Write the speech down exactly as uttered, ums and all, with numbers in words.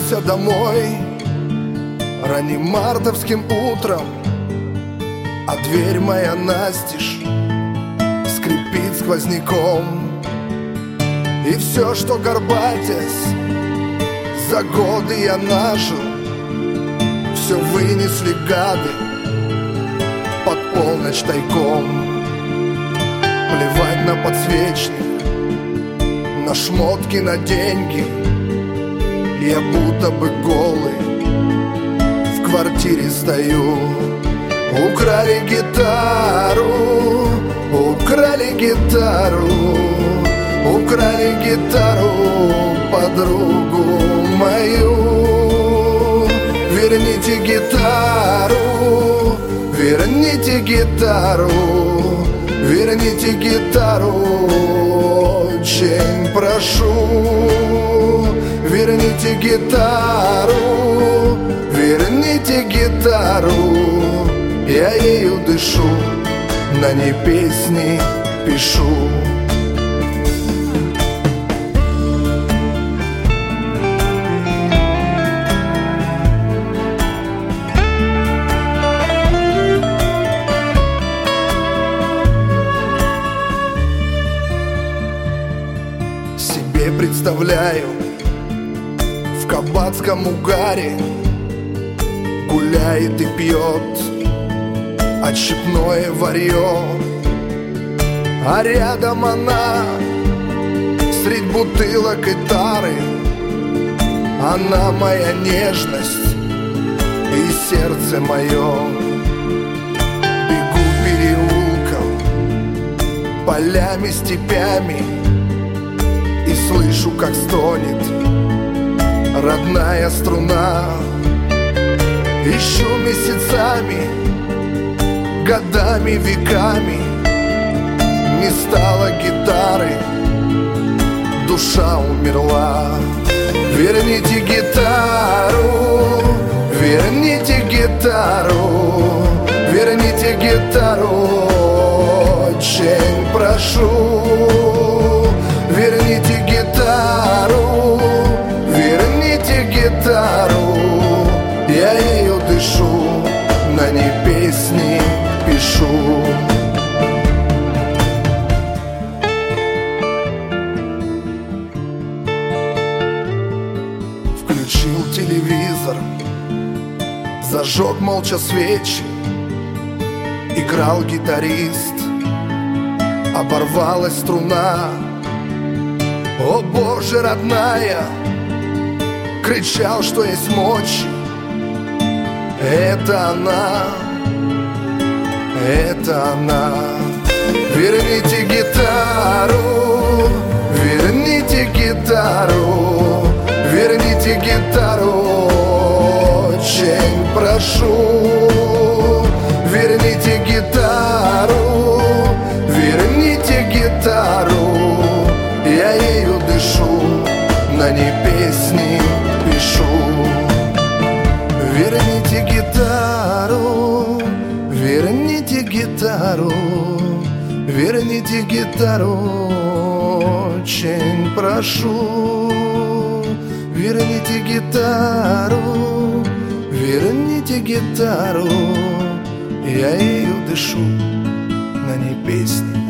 вернулся домой ранним мартовским утром, а дверь моя настежь скрипит сквозняком. И все, что горбатясь за годы я нажил, все вынесли гады под полночь тайком. Плевать на подсвечник, на шмотки, на деньги. Я будто бы голый в квартире стою. Украли гитару, украли гитару, украли гитару, подругу мою. Верните гитару, верните гитару, верните гитару, очень прошу. Верните гитару, верните гитару, я ею дышу, на ней песни пишу. Себе представляю в кабацком угаре гуляет и пьет отщепное варьё, а рядом она средь бутылок и тары. Она моя нежность и сердце мое. Бегу переулком, полями, степями, и слышу, как стонет родная струна. Ищу месяцами, годами, веками, не стало гитары, душа умерла. Верните гитару, верните гитару, верните гитару, очень прошу. Верните гитару, верните гитару, я ею дышу, на ней песни пишу. Включил телевизор, зажег молча свечи, играл гитарист, оборвалась струна. О Боже, родная, кричал, что есть мочи. Это она, это она. Верните гитару, верните гитару, верните гитару, очень прошу. Верните гитару, верните гитару, я ею дышу, на ней песни пишу. Верните гитару, верните гитару, верните гитару, очень прошу. Верните гитару, верните гитару, я ею дышу, на ней песни